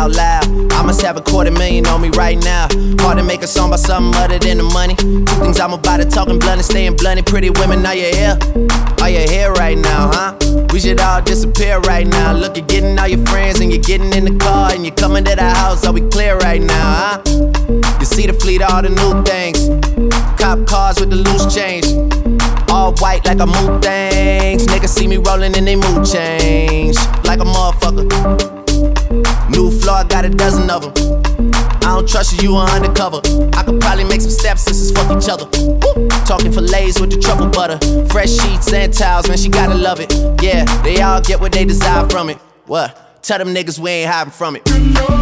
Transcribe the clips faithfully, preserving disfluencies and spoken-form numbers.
out loud. I must have a quarter million on me right now. Hard to make a song about something other than the money. Two things I'm about to talking blunt and staying blunt. Pretty women, are you here? Are you here right now, huh? We should all disappear right now. Look, you're getting all your friends and you're getting in the car and you're coming to the house. Are we clear right now, huh? You see the fleet, all the new things. Cop cars with the loose change. All white like a mood things. Niggas see me rolling and they mood change. Like a motherfucker. New floor, I got a dozen of them. I don't trust you, you are undercover. I could probably make some stepsisters fuck each other. Woo. Talking fillets with the truffle butter. Fresh sheets and towels, man, she gotta love it. Yeah, they all get what they desire from it. What? Tell them niggas we ain't hiding from it.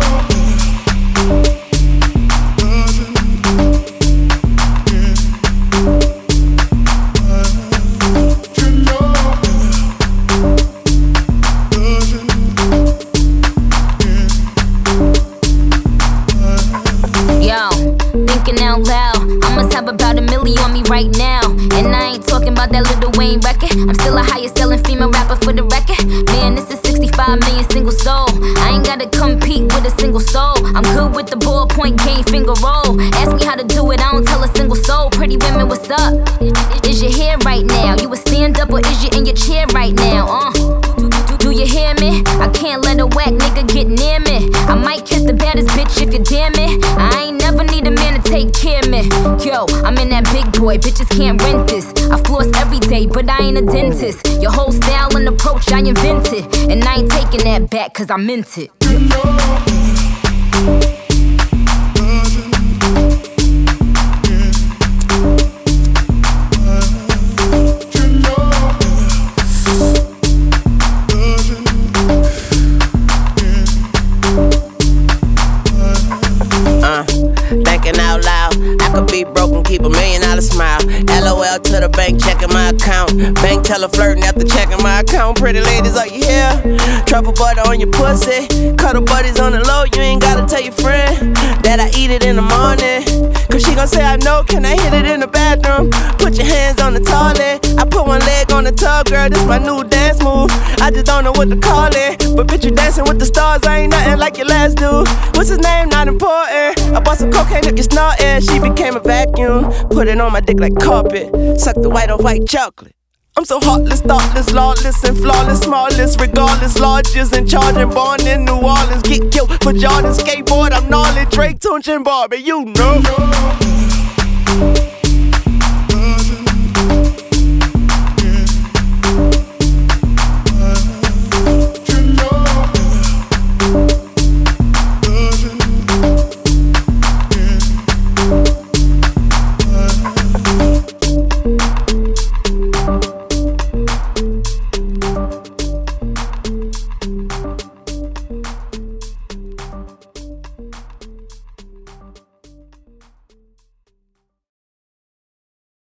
Out loud, I must have about a million on me right now. And I ain't talking about that Lil Wayne record. I'm still a highest selling female rapper for the record. Man, this is sixty-five million single soul. I ain't gotta compete with a single soul. I'm good with the ballpoint game, finger roll. Ask me how to do it, I don't tell a single soul. Pretty women, what's up? Is your hair right now? You a stand up or is you in your chair right now? Uh, do, do, do you hear me? I can't let a whack nigga get near me. I might kiss the baddest bitch if you dare me. I ain't never need a man to take care of me. Yo, I'm in that big boy, bitches can't rent this. I floss every day, but I ain't a dentist. Your whole style and approach I invented. And I ain't taking that back cause I meant it. Out loud, I could be broken, keep a million dollar smile. L O L to the bank, checking my account. Bank teller flirting after checking my account. Pretty ladies, are you here? Truffle butter on your pussy. Cuddle buddies on the low, you ain't gotta tell your friend that I eat it in the morning. Cause she gon' say I know, can I hit it in the bathroom? Put your hands on the toilet. I put one leg on the tub, girl, this my new dance move. I just don't know what to call it. But bitch, you dancing with the stars, I ain't nothing like your last dude. What's his name? Not important. I bought some cocaine, took your snorting. She became a vacuum. Put it on my dick like carpet. Suck the white on white chocolate. I'm so heartless, thoughtless, lawless, and flawless, smallest, regardless, largest and charging, born in New Orleans, get killed for Jordan, skateboard, I'm gnarly, Drake, Tunch, and Barbie, you know.